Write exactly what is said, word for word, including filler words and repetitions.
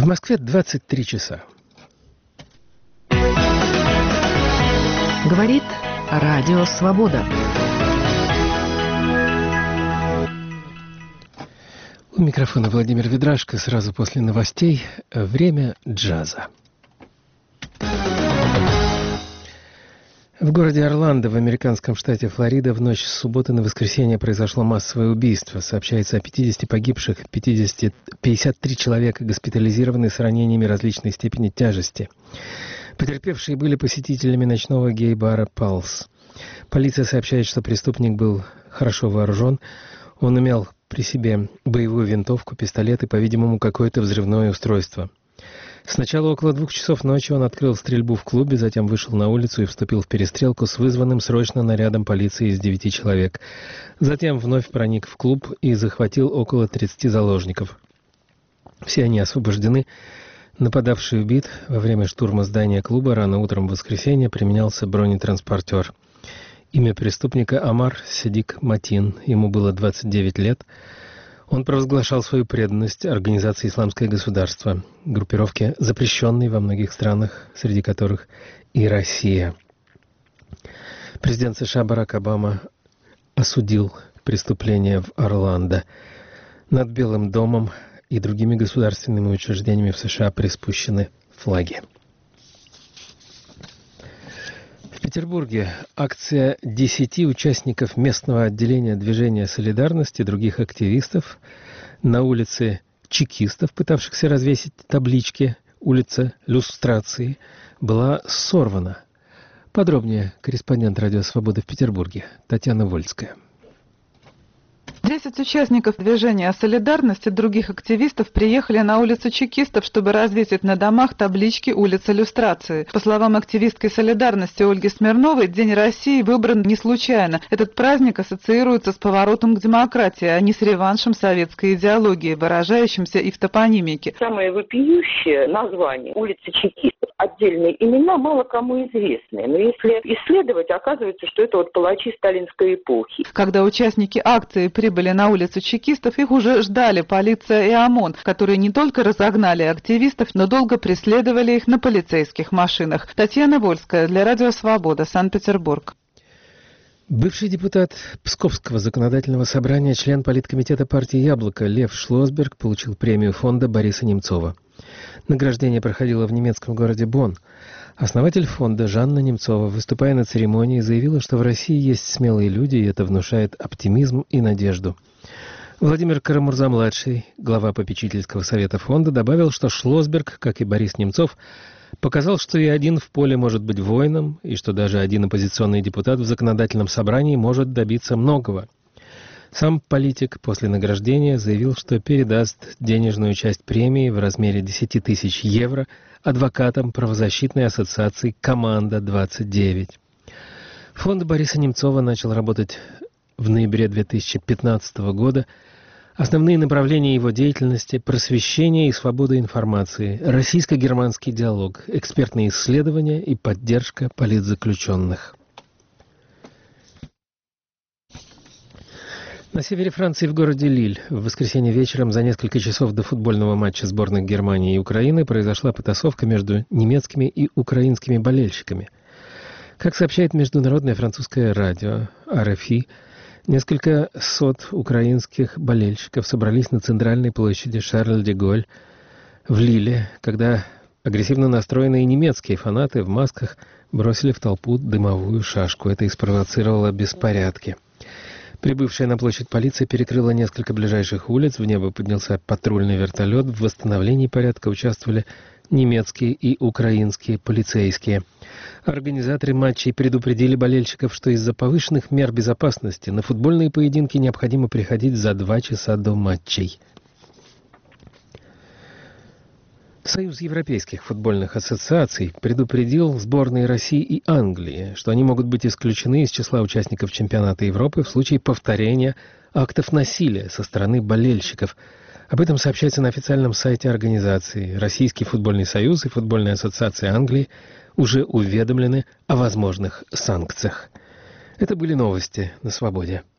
Москве двадцать три часа. Говорит Радио Свобода. У микрофона Владимир Ведрашко. Сразу после новостей время джаза. В городе Орландо в американском штате Флорида в ночь с субботы на воскресенье произошло массовое убийство. Сообщается о пятидесяти погибших, пятьдесят, пятьдесят три человека госпитализированы с ранениями различной степени тяжести. Потерпевшие были посетителями ночного гей-бара «Палс». Полиция сообщает, что преступник был хорошо вооружен. Он имел при себе боевую винтовку, пистолет и, по-видимому, какое-то взрывное устройство. Сначала около двух часов ночи он открыл стрельбу в клубе, затем вышел на улицу и вступил в перестрелку с вызванным срочно нарядом полиции из девяти человек. Затем вновь проник в клуб и захватил около тридцати заложников. Все они освобождены. Нападавший убит. Во время штурма здания клуба рано утром в воскресенье применялся бронетранспортер. Имя преступника Амар Сидик Матин. Ему было двадцать девять лет. Он провозглашал свою преданность организации «Исламское государство», группировке, запрещенной во многих странах, среди которых и Россия. Президент США Барак Обама осудил преступление в Орландо. Над Белым домом и другими государственными учреждениями в США приспущены флаги. В Петербурге акция десяти участников местного отделения движения «Солидарность» и других активистов на улице чекистов, пытавшихся развесить таблички «Улица люстрации», была сорвана. Подробнее корреспондент «Радио Свобода» в Петербурге Татьяна Вольская. Десять участников движения «Солидарность» и других активистов приехали на улицу чекистов, чтобы развесить на домах таблички «Улица люстрации». По словам активистки «Солидарности» Ольги Смирновой, День России выбран не случайно. Этот праздник ассоциируется с поворотом к демократии, а не с реваншем советской идеологии, выражающимся и в топонимике. Самое вопиющее название «Улица чекистов», отдельные имена мало кому известны. Но если исследовать, оказывается, что это вот палачи сталинской эпохи. Когда участники акции прибыли на улицу чекистов, их уже ждали полиция и ОМОН, которые не только разогнали активистов, но долго преследовали их на полицейских машинах. Татьяна Вольская для Радио Свобода, Санкт-Петербург. Бывший депутат Псковского законодательного собрания, член политкомитета партии «Яблоко» Лев Шлосберг получил премию фонда Бориса Немцова. Награждение проходило в немецком городе Бонн. Основатель фонда Жанна Немцова, выступая на церемонии, заявила, что в России есть смелые люди, и это внушает оптимизм и надежду. Владимир Карамурза-младший, глава попечительского совета фонда, добавил, что Шлосберг, как и Борис Немцов, показал, что и один в поле может быть воином, и что даже один оппозиционный депутат в законодательном собрании может добиться многого. Сам политик после награждения заявил, что передаст денежную часть премии в размере десять тысяч евро адвокатам правозащитной ассоциации «Команда-двадцать девять». Фонд Бориса Немцова начал работать в ноябре две тысячи пятнадцатого года. Основные направления его деятельности – просвещение и свобода информации, российско-германский диалог, экспертные исследования и поддержка политзаключенных. На севере Франции, в городе Лиль, в воскресенье вечером за несколько часов до футбольного матча сборных Германии и Украины произошла потасовка между немецкими и украинскими болельщиками. Как сообщает международное французское радио эр эф и, несколько сот украинских болельщиков собрались на центральной площади Шарль-де-Голь в Лиле, когда агрессивно настроенные немецкие фанаты в масках бросили в толпу дымовую шашку. Это и спровоцировало беспорядки. Прибывшая на площадь полиция перекрыла несколько ближайших улиц, в небо поднялся патрульный вертолет, в восстановлении порядка участвовали немецкие и украинские полицейские. Организаторы матчей предупредили болельщиков, что из-за повышенных мер безопасности на футбольные поединки необходимо приходить за два часа до матчей. Союз европейских футбольных ассоциаций предупредил сборные России и Англии, что они могут быть исключены из числа участников чемпионата Европы в случае повторения актов насилия со стороны болельщиков. Об этом сообщается на официальном сайте организации. Российский футбольный союз и футбольная ассоциация Англии уже уведомлены о возможных санкциях. Это были новости на Свободе.